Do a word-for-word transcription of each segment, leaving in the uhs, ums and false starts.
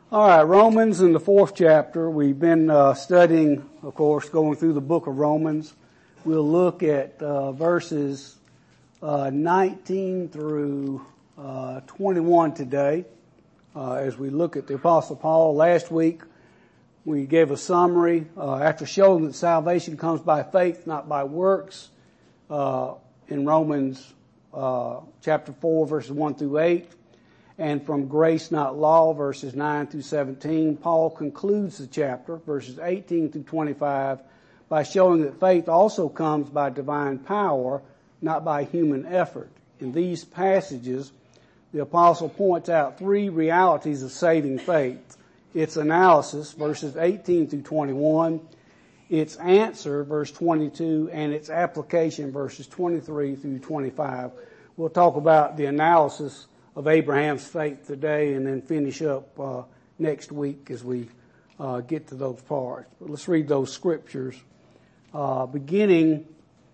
All right, Romans in the fourth chapter. We've been uh, studying, of course, going through the book of Romans. We'll look at uh, verses uh, nineteen through uh, twenty-one today uh, as we look at the Apostle Paul. Last week we gave a summary uh, after showing that salvation comes by faith, not by works, uh, in Romans uh, chapter four, verses one through eight. And from grace, not law, verses nine through seventeen, Paul concludes the chapter, verses eighteen through twenty-five, by showing that faith also comes by divine power, not by human effort. In these passages, the apostle points out three realities of saving faith. Its analysis, verses eighteen through twenty-one, its answer, verse twenty-two, and its application, verses twenty-three through twenty-five. We'll talk about the analysis of Abraham's faith today and then finish up uh, next week as we uh, get to those parts. But let's read those scriptures. Uh, beginning,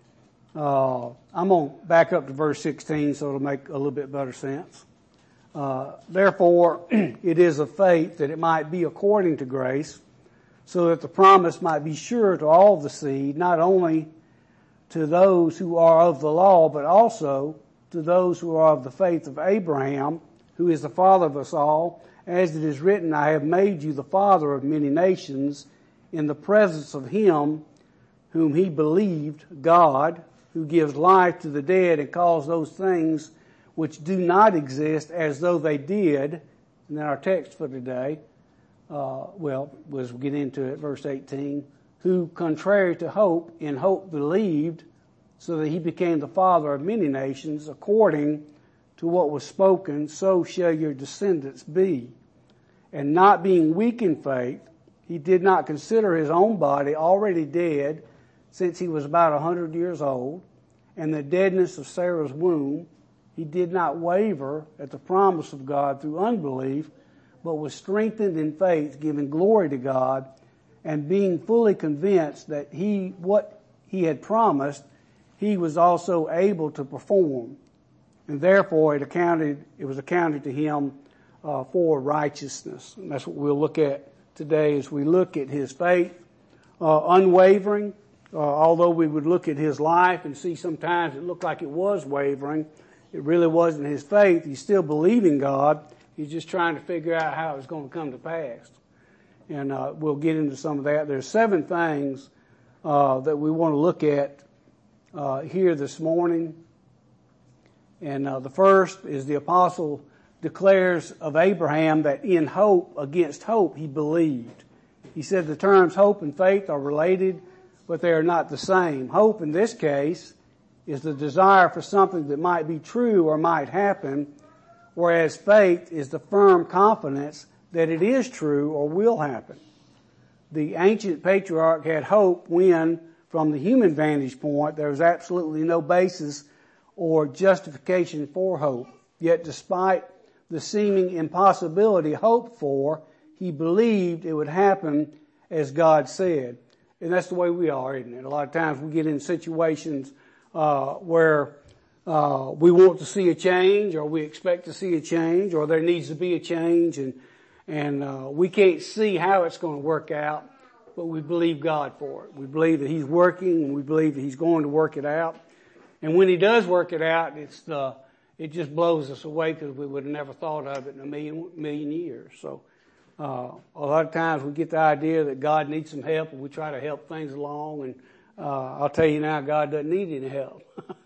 uh, I'm going to back up to verse sixteen so it'll make a little bit better sense. Uh, therefore, it is of faith that it might be according to grace, so that the promise might be sure to all the seed, not only to those who are of the law, but also to those who are of the faith of Abraham, who is the father of us all, as it is written, I have made you the father of many nations in the presence of him whom he believed, God, who gives life to the dead and calls those things which do not exist as though they did. And then our text for today, uh, well, as we get into it, verse eighteen, who contrary to hope, in hope believed, so that he became the father of many nations, according to what was spoken, so shall your descendants be. And not being weak in faith, he did not consider his own body already dead, since he was about a hundred years old, and the deadness of Sarah's womb. He did not waver at the promise of God through unbelief, but was strengthened in faith, giving glory to God, and being fully convinced that he, what he had promised, he was also able to perform, and therefore it accounted, it was accounted to him uh, for righteousness. And that's what we'll look at today as we look at his faith, uh, unwavering. Uh, although we would look at his life and see sometimes it looked like it was wavering, it really wasn't his faith. He's still believing God. He's just trying to figure out how it's going to come to pass. And uh, we'll get into some of that. There's seven things uh, that we want to look at Uh, here this morning. And uh, the first is the apostle declares of Abraham that in hope against hope he believed. He said the terms hope and faith are related, but they are not the same. Hope in this case is the desire for something that might be true or might happen, whereas faith is the firm confidence that it is true or will happen. The ancient patriarch had hope when, from the human vantage point, there was absolutely no basis or justification for hope. Yet despite the seeming impossibility hoped for, he believed it would happen as God said. And that's the way we are, isn't it? A lot of times we get in situations uh, where uh, we want to see a change, or we expect to see a change, or there needs to be a change, and, and uh, we can't see how it's going to work out. But we believe God for it. We believe that he's working, and we believe that he's going to work it out. And when he does work it out, it's the, it just blows us away because we would have never thought of it in a million, million years. So, uh, a lot of times we get the idea that God needs some help, and we try to help things along. And, uh, I'll tell you now, God doesn't need any help.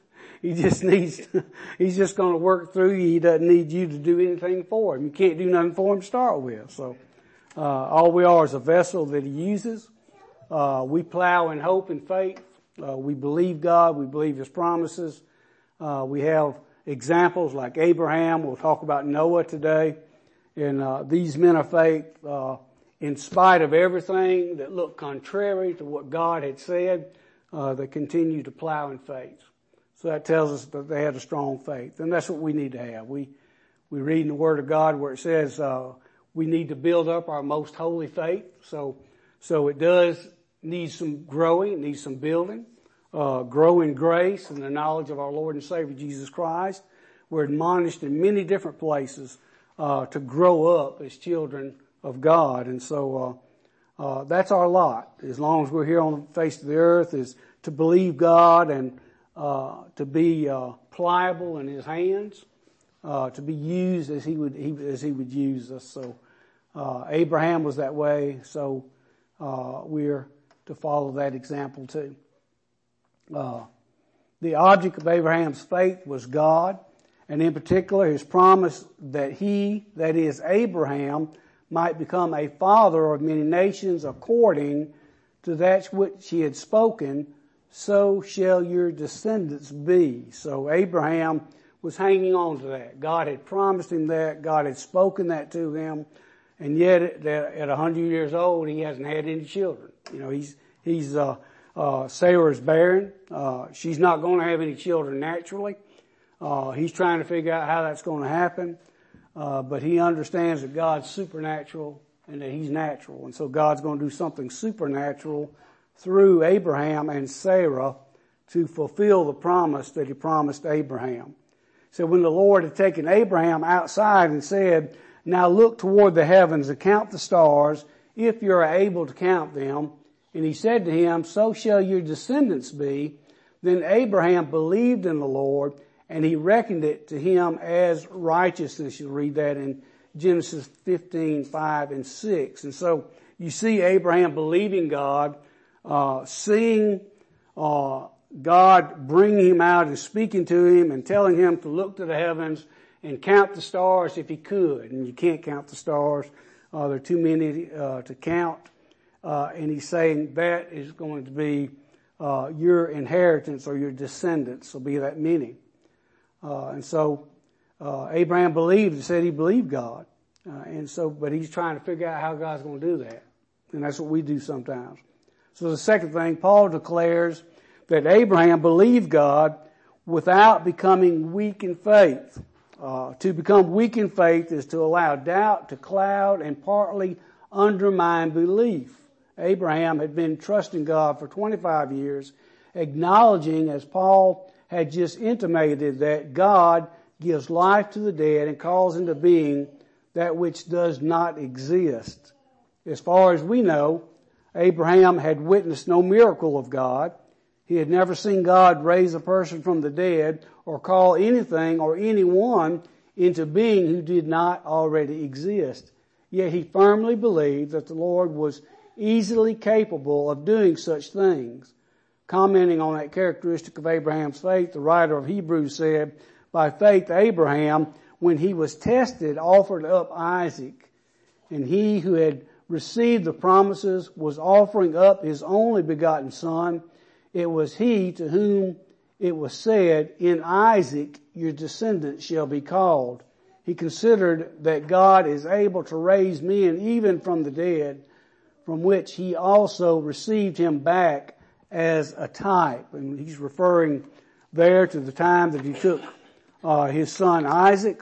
He just needs, he's just going to work through you. He doesn't need you to do anything for him. You can't do nothing for him to start with. So, Uh, all we are is a vessel that he uses. Uh, we plow in hope and faith. Uh, we believe God. We believe his promises. Uh, we have examples like Abraham. We'll talk about Noah today. And uh, these men of faith, uh, in spite of everything that looked contrary to what God had said, uh, they continue to plow in faith. So that tells us that they had a strong faith. And that's what we need to have. We, we read in the Word of God where it says, uh, we need to build up our most holy faith. So, so it does need some growing. It needs some building. Uh, grow in grace and the knowledge of our Lord and Savior Jesus Christ. We're admonished in many different places, uh, to grow up as children of God. And so, uh, uh, that's our lot. As long as we're here on the face of the earth, is to believe God and, uh, to be, uh, pliable in His hands, uh, to be used as He would, he, as He would use us. So, uh, Abraham was that way. So, uh, we're to follow that example too. Uh, the object of Abraham's faith was God, and in particular His promise that he, that is Abraham, might become a father of many nations according to that which He had spoken, so shall your descendants be. So Abraham was hanging on to that. God had promised him that. God had spoken that to him. And yet at, at one hundred years old, he hasn't had any children. You know, he's, he's, uh, uh, Sarah's barren. Uh, she's not going to have any children naturally. Uh, he's trying to figure out how that's going to happen. Uh, but he understands that God's supernatural and that He's natural. And so God's going to do something supernatural through Abraham and Sarah to fulfill the promise that He promised Abraham. So when the Lord had taken Abraham outside and said, now look toward the heavens and count the stars, if you're able to count them. And He said to him, so shall your descendants be. Then Abraham believed in the Lord, and He reckoned it to him as righteousness. You'll read that in Genesis fifteen, five and six. And so you see Abraham believing God, uh, seeing, uh, God bringing him out and speaking to him and telling him to look to the heavens and count the stars if he could. And you can't count the stars. Uh, there are too many, uh, to count. Uh, and He's saying that is going to be, uh, your inheritance or your descendants will be that many. Uh, and so, uh, Abraham believed and said he believed God. Uh, and so, but he's trying to figure out how God's going to do that. And that's what we do sometimes. So the second thing, Paul declares that Abraham believed God without becoming weak in faith. Uh, to become weak in faith is to allow doubt to cloud and partly undermine belief. Abraham had been trusting God for twenty-five years, acknowledging, as Paul had just intimated, that God gives life to the dead and calls into being that which does not exist. As far as we know, Abraham had witnessed no miracle of God. He had never seen God raise a person from the dead or call anything or anyone into being who did not already exist. Yet he firmly believed that the Lord was easily capable of doing such things. Commenting on that characteristic of Abraham's faith, the writer of Hebrews said, by faith Abraham, when he was tested, offered up Isaac. And he who had received the promises was offering up his only begotten son. It was he to whom it was said, in Isaac your descendants shall be called. He considered that God is able to raise men even from the dead, from which he also received him back as a type. And he's referring there to the time that he took uh, his son Isaac.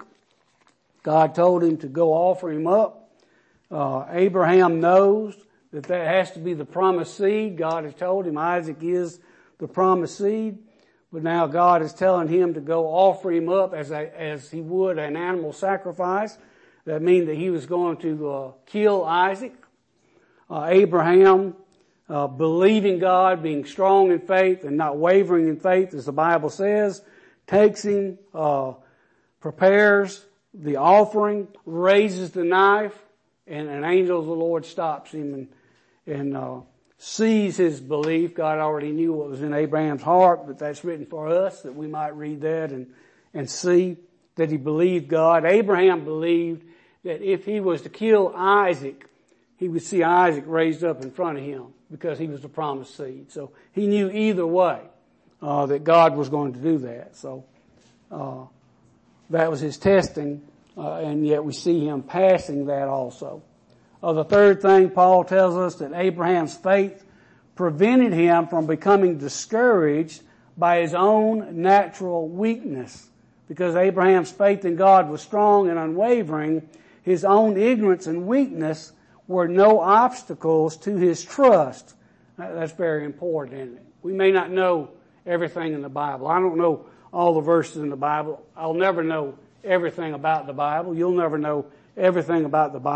God told him to go offer him up. Uh, Abraham knows that that has to be the promised seed. God has told him Isaac is the promised seed. But now God is telling him to go offer him up as a, as he would an animal sacrifice. That means that he was going to uh, kill Isaac. Uh, Abraham, uh, believing God, being strong in faith and not wavering in faith, as the Bible says, takes him, uh, prepares the offering, raises the knife, and an angel of the Lord stops him and, and, uh, sees his belief. God already knew what was in Abraham's heart, but that's written for us that we might read that and, and see that he believed God. Abraham believed that if he was to kill Isaac, he would see Isaac raised up in front of him because he was the promised seed. So he knew either way, uh, that God was going to do that. So, uh, that was his testing, uh, and yet we see him passing that also. Uh, the third thing, Paul tells us that Abraham's faith prevented him from becoming discouraged by his own natural weakness. Because Abraham's faith in God was strong and unwavering, his own ignorance and weakness were no obstacles to his trust. That's very important, isn't it? We may not know everything in the Bible. I don't know all the verses in the Bible. I'll never know everything about the Bible. You'll never know everything about the Bible.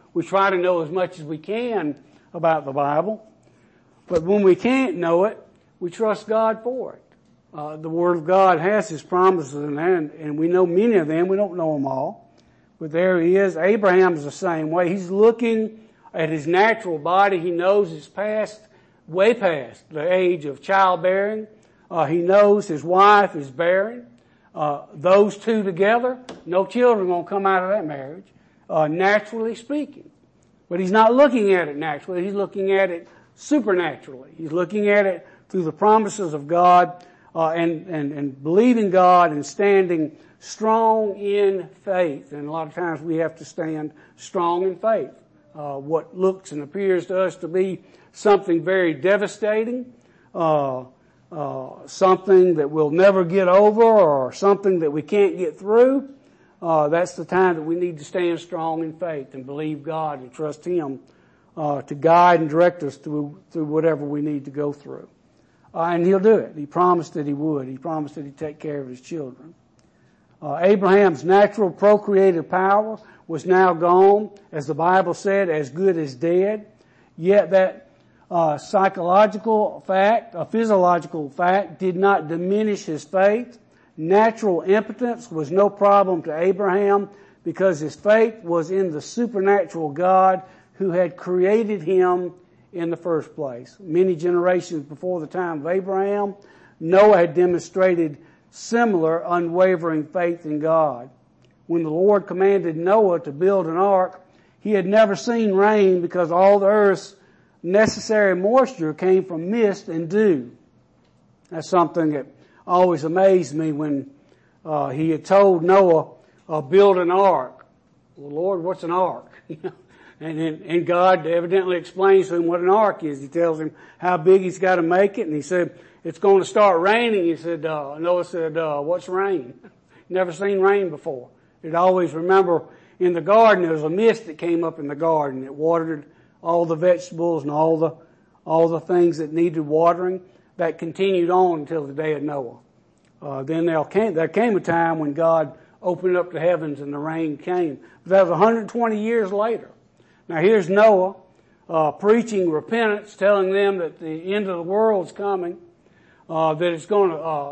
we try to know as much as we can about the Bible. But when we can't know it, we trust God for it. Uh, the Word of God has His promises in there, and, and we know many of them. We don't know them all. But there he is. Abraham's the same way. He's looking at his natural body. He knows it's past, way past the age of childbearing. Uh, he knows his wife is barren. Uh, those two together, no children are going to come out of that marriage, uh, naturally speaking. But he's not looking at it naturally. He's looking at it supernaturally. He's looking at it through the promises of God, uh, and, and, and believing God and standing strong in faith. And a lot of times we have to stand strong in faith. Uh, what looks and appears to us to be something very devastating, uh, uh, something that we'll never get over, or something that we can't get through, uh, that's the time that we need to stand strong in faith and believe God and trust Him uh, to guide and direct us through through whatever we need to go through. Uh, and He'll do it. He promised that He would. He promised that He'd take care of His children. Uh, Abraham's natural procreative power was now gone, as the Bible said, as good as dead. Yet that uh, psychological fact, a physiological fact, did not diminish his faith. Natural impotence was no problem to Abraham because his faith was in the supernatural God who had created him in the first place. Many generations before the time of Abraham, Noah had demonstrated similar unwavering faith in God. When the Lord commanded Noah to build an ark, he had never seen rain because all the earth's necessary moisture came from mist and dew. That's something that always amazed me when uh, he had told Noah, uh, build an ark. Well, Lord, what's an ark? and, and, and God evidently explains to him what an ark is. He tells him how big he's got to make it, and he said, it's going to start raining. He said, uh, Noah said, uh, what's rain? Never seen rain before. He'd always remember in the garden there was a mist that came up in the garden. It watered all the vegetables and all the, all the things that needed watering. That continued on until the day of Noah. Uh, then there came, there came a time when God opened up the heavens and the rain came. But that was one hundred twenty years later. Now here's Noah, uh, preaching repentance, telling them that the end of the world's coming, uh, that it's going to, uh,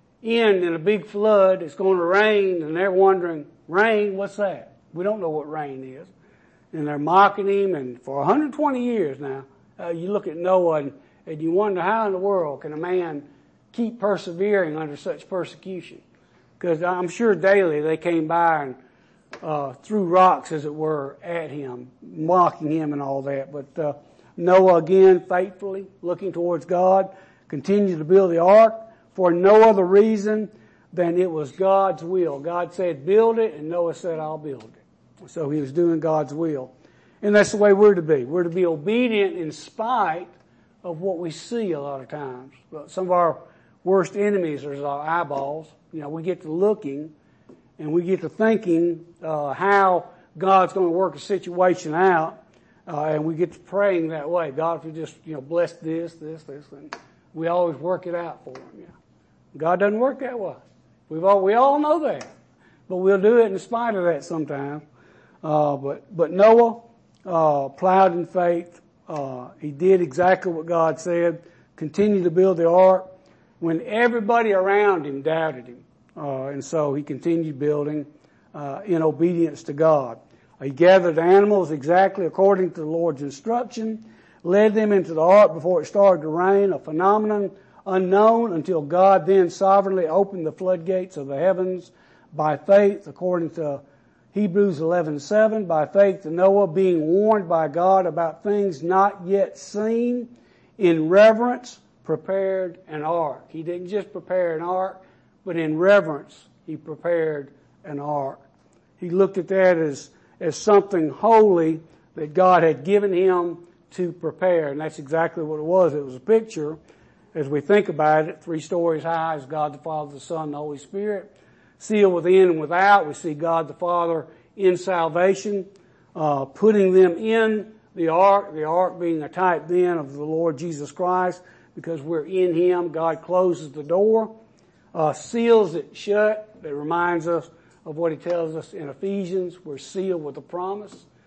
end in a big flood, it's going to rain, and they're wondering, rain, what's that? We don't know what rain is. And they're mocking him, and for one hundred twenty years now, uh, you look at Noah and, and you wonder how in the world can a man keep persevering under such persecution? Because I'm sure daily they came by and uh, threw rocks, as it were, at him, mocking him and all that. But uh, Noah, again, faithfully looking towards God, continued to build the ark for no other reason than it was God's will. God said, build it, and Noah said, I'll build it. So he was doing God's will. And that's the way we're to be. We're to be obedient in spite of what we see a lot of times. But some of our worst enemies are our eyeballs. You know, we get to looking and we get to thinking uh, how God's going to work a situation out, uh, and we get to praying that way. God, if you just, you know, bless this, this, this, and we always work it out for him. Yeah. God doesn't work that way. We've all, we all know that. But we'll do it in spite of that sometimes. Uh, but, but Noah, uh, plowed in faith. Uh, he did exactly what God said, continued to build the ark when everybody around him doubted him. Uh, and so he continued building, uh, in obedience to God. He gathered animals exactly according to the Lord's instruction, led them into the ark before it started to rain, a phenomenon unknown until God then sovereignly opened the floodgates of the heavens by faith, according to Hebrews eleven seven. By faith, Noah, being warned by God about things not yet seen, in reverence prepared an ark. He didn't just prepare an ark, but in reverence he prepared an ark. He looked at that as, as something holy that God had given him to prepare, and that's exactly what it was. It was a picture, as we think about it, three stories high is God the Father, the Son, and the Holy Spirit. Sealed within and without, we see God the Father in salvation, uh, putting them in the ark, the ark being a type then of the Lord Jesus Christ, because we're in Him. God closes the door, uh, seals it shut. That reminds us of what He tells us in Ephesians. We're sealed with a promise.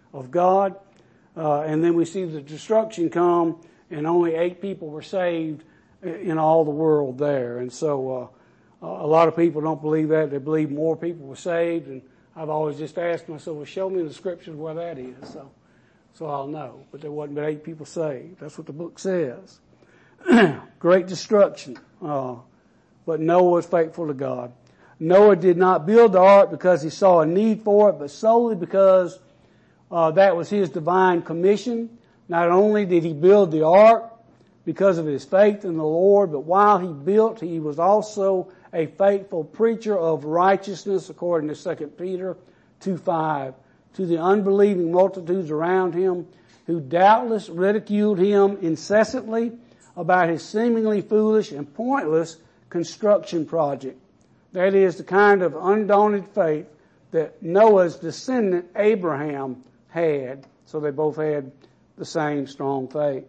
of God. Uh, and then we see the destruction come, and only eight people were saved in all the world there. And so uh, a lot of people don't believe that. They believe more people were saved. And I've always just asked myself, well, show me in the scriptures where that is. So, so I'll know. But there wasn't but eight people saved. That's what the book says. Great destruction. Uh, but Noah was faithful to God. Noah did not build the ark because he saw a need for it, but solely because uh, that was his divine commission. Not only did he build the ark because of his faith in the Lord, but while he built, he was also a faithful preacher of righteousness, according to Second Peter two five, to the unbelieving multitudes around him, who doubtless ridiculed him incessantly about his seemingly foolish and pointless construction project. That is the kind of undaunted faith that Noah's descendant Abraham had. So they both had the same strong faith.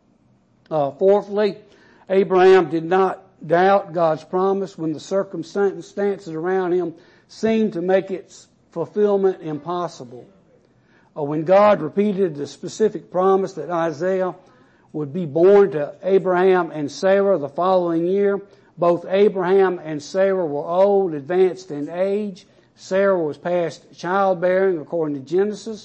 Uh, fourthly, Abraham did not doubt God's promise when the circumstances around him seemed to make its fulfillment impossible. Uh, when God repeated the specific promise that Isaiah would be born to Abraham and Sarah the following year, both Abraham and Sarah were old, advanced in age. Sarah was past childbearing, according to Genesis,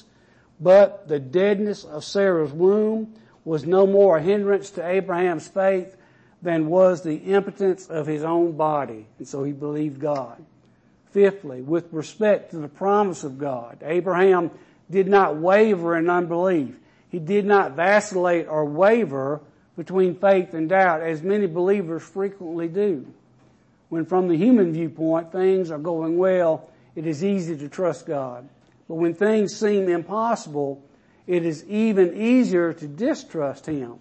but the deadness of Sarah's womb was no more a hindrance to Abraham's faith than was the impotence of his own body. And so he believed God. Fifthly, with respect to the promise of God, Abraham did not waver in unbelief. He did not vacillate or waver between faith and doubt, as many believers frequently do. When from the human viewpoint things are going well, it is easy to trust God. But when things seem impossible, it is even easier to distrust Him.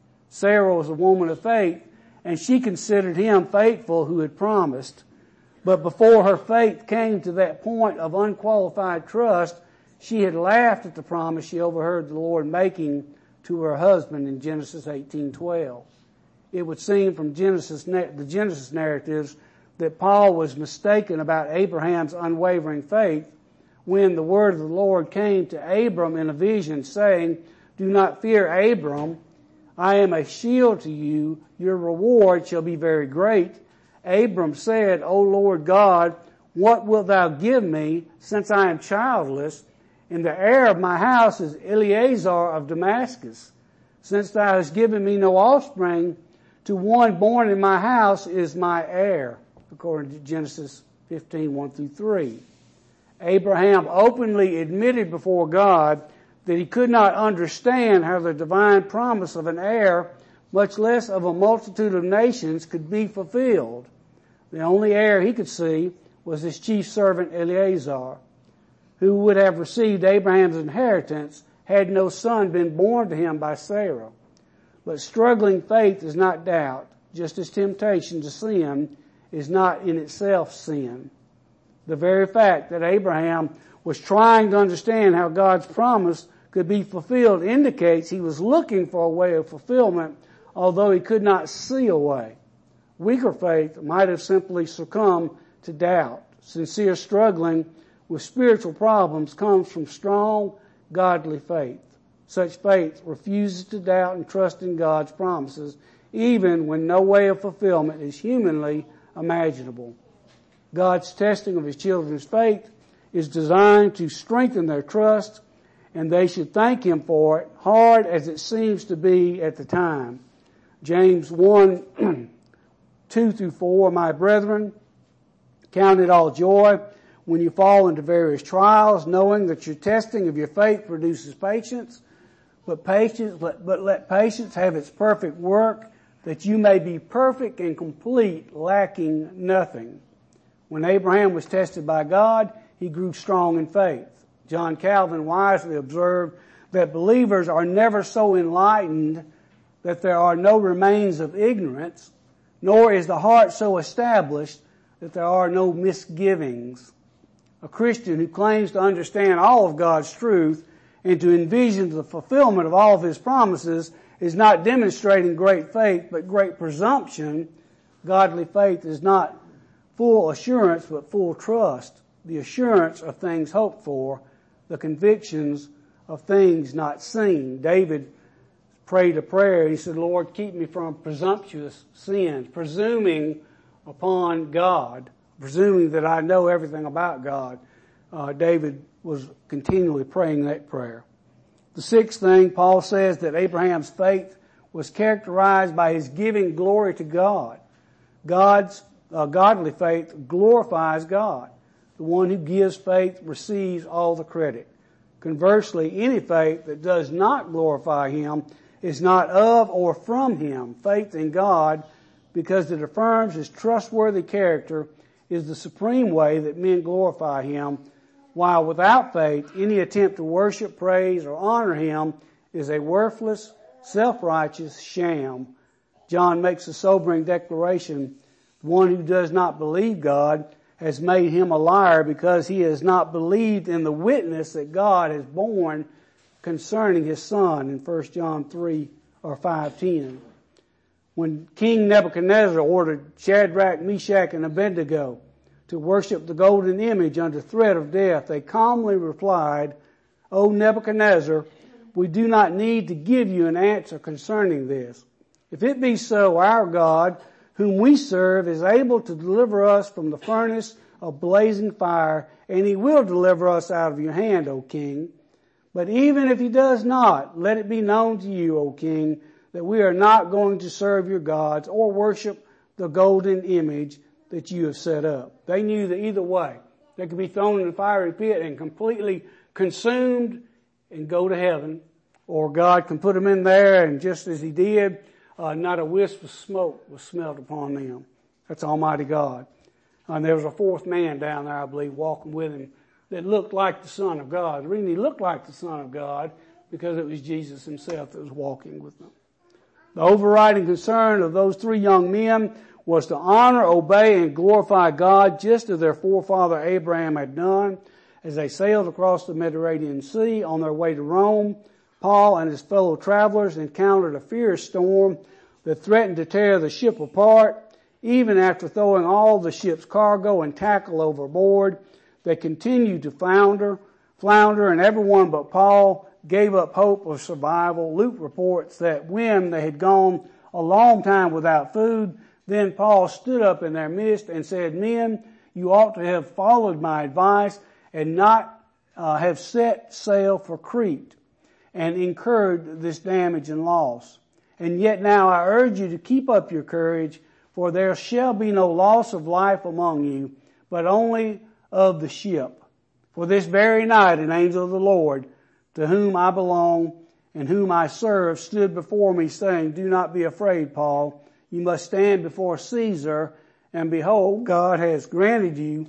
Sarah was a woman of faith, and she considered him faithful who had promised. But before her faith came to that point of unqualified trust, she had laughed at the promise she overheard the Lord making to her husband in Genesis eighteen twelve. It would seem from Genesis, the Genesis narratives that Paul was mistaken about Abraham's unwavering faith when the word of the Lord came to Abram in a vision saying, "Do not fear, Abram. I am a shield to you. Your reward shall be very great." Abram said, "O Lord God, what wilt thou give me, since I am childless? And the heir of my house is Eleazar of Damascus. Since thou hast given me no offspring, to one born in my house is my heir," according to Genesis fifteen, one through three. Abraham openly admitted before God that he could not understand how the divine promise of an heir, much less of a multitude of nations, could be fulfilled. The only heir he could see was his chief servant Eleazar, who would have received Abraham's inheritance had no son been born to him by Sarah. But struggling faith is not doubt, just as temptation to sin is not in itself sin. The very fact that Abraham was trying to understand how God's promise could be fulfilled indicates he was looking for a way of fulfillment, although he could not see a way. Weaker faith might have simply succumbed to doubt. Sincere struggling with spiritual problems comes from strong, godly faith. Such faith refuses to doubt and trust in God's promises, even when no way of fulfillment is humanly imaginable. God's testing of His children's faith is designed to strengthen their trust, and they should thank Him for it, hard as it seems to be at the time. James one, two through four, "My brethren, count it all joy when you fall into various trials, knowing that your testing of your faith produces patience, but patience, but, but let patience have its perfect work, that you may be perfect and complete, lacking nothing." When Abraham was tested by God, he grew strong in faith. John Calvin wisely observed that believers are never so enlightened that there are no remains of ignorance, nor is the heart so established that there are no misgivings. A Christian who claims to understand all of God's truth and to envision the fulfillment of all of His promises is not demonstrating great faith, but great presumption. Godly faith is not full assurance, but full trust, the assurance of things hoped for, the convictions of things not seen. David prayed a prayer. He said, Lord, keep me from presumptuous sins, presuming upon God, presuming that I know everything about God. Uh, David was continually praying that prayer. The sixth thing, Paul says that Abraham's faith was characterized by his giving glory to God. God's uh, godly faith glorifies God. The one who gives faith receives all the credit. Conversely, any faith that does not glorify him is not of or from him. Faith in God, because it affirms his trustworthy character, is the supreme way that men glorify him, while without faith, any attempt to worship, praise, or honor him is a worthless, self-righteous sham. John makes a sobering declaration. One who does not believe God has made him a liar, because he has not believed in the witness that God has borne concerning his Son in First John three or five ten. When King Nebuchadnezzar ordered Shadrach, Meshach, and Abednego to worship the golden image under threat of death, they calmly replied, O Nebuchadnezzar, we do not need to give you an answer concerning this. If it be so, our God, whom we serve, is able to deliver us from the furnace of blazing fire, and he will deliver us out of your hand, O king. But even if he does not, let it be known to you, O king, that we are not going to serve your gods or worship the golden image that you have set up. They knew that either way, they could be thrown in the fiery pit and completely consumed and go to heaven, or God can put them in there, and just as he did, uh, not a wisp of smoke was smelled upon them. That's Almighty God. And there was a fourth man down there, I believe, walking with him that looked like the Son of God. The reason he looked like the Son of God, because it was Jesus himself that was walking with them. The overriding concern of those three young men was to honor, obey, and glorify God, just as their forefather Abraham had done. As they sailed across the Mediterranean Sea on their way to Rome, Paul and his fellow travelers encountered a fierce storm that threatened to tear the ship apart. Even after throwing all the ship's cargo and tackle overboard, they continued to flounder, flounder, and everyone but Paul gave up hope of survival. Luke reports that when they had gone a long time without food, then Paul stood up in their midst and said, Men, you ought to have followed my advice and not uh, have set sail for Crete and incurred this damage and loss. And yet now I urge you to keep up your courage, for there shall be no loss of life among you, but only of the ship. For this very night an angel of the Lord, to whom I belong and whom I serve, stood before me, saying, Do not be afraid, Paul. You must stand before Caesar, and behold, God has granted you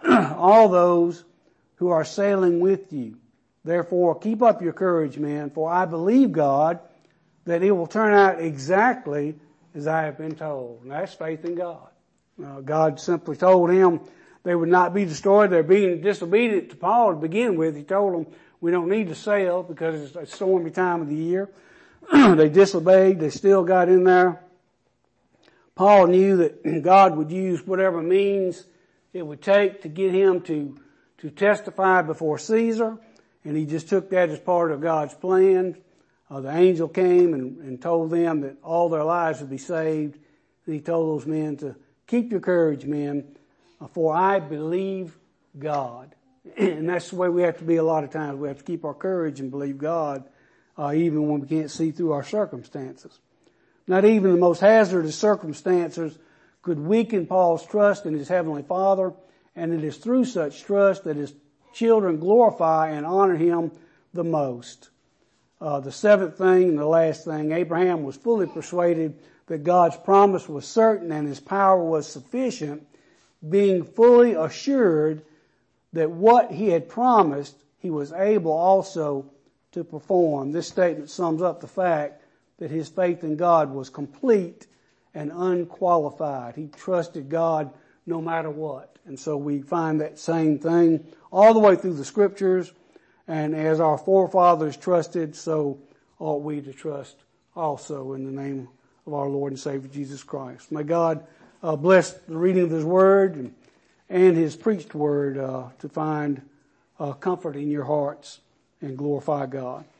all those who are sailing with you. Therefore, keep up your courage, men, for I believe God that it will turn out exactly as I have been told. And that's faith in God. Uh, God simply told him they would not be destroyed. They're being disobedient to Paul to begin with. He told them, we don't need to sail because it's a stormy time of the year. They disobeyed. They still got in there. Paul knew that God would use whatever means it would take to get him to, to testify before Caesar. And he just took that as part of God's plan. Uh, the angel came and, and told them that all their lives would be saved. And he told those men to keep your courage, men, for I believe God. And that's the way we have to be a lot of times. We have to keep our courage and believe God, uh, even when we can't see through our circumstances. Not even the most hazardous circumstances could weaken Paul's trust in his Heavenly Father, and it is through such trust that his children glorify and honor him the most. Uh, the seventh thing and the last thing, Abraham was fully persuaded that God's promise was certain and his power was sufficient, being fully assured that what he had promised, he was able also to perform. This statement sums up the fact that his faith in God was complete and unqualified. He trusted God no matter what. And so we find that same thing all the way through the scriptures. And as our forefathers trusted, so ought we to trust also in the name of our Lord and Savior Jesus Christ. May God uh, bless the reading of his word and, and his preached word uh, to find uh, comfort in your hearts and glorify God.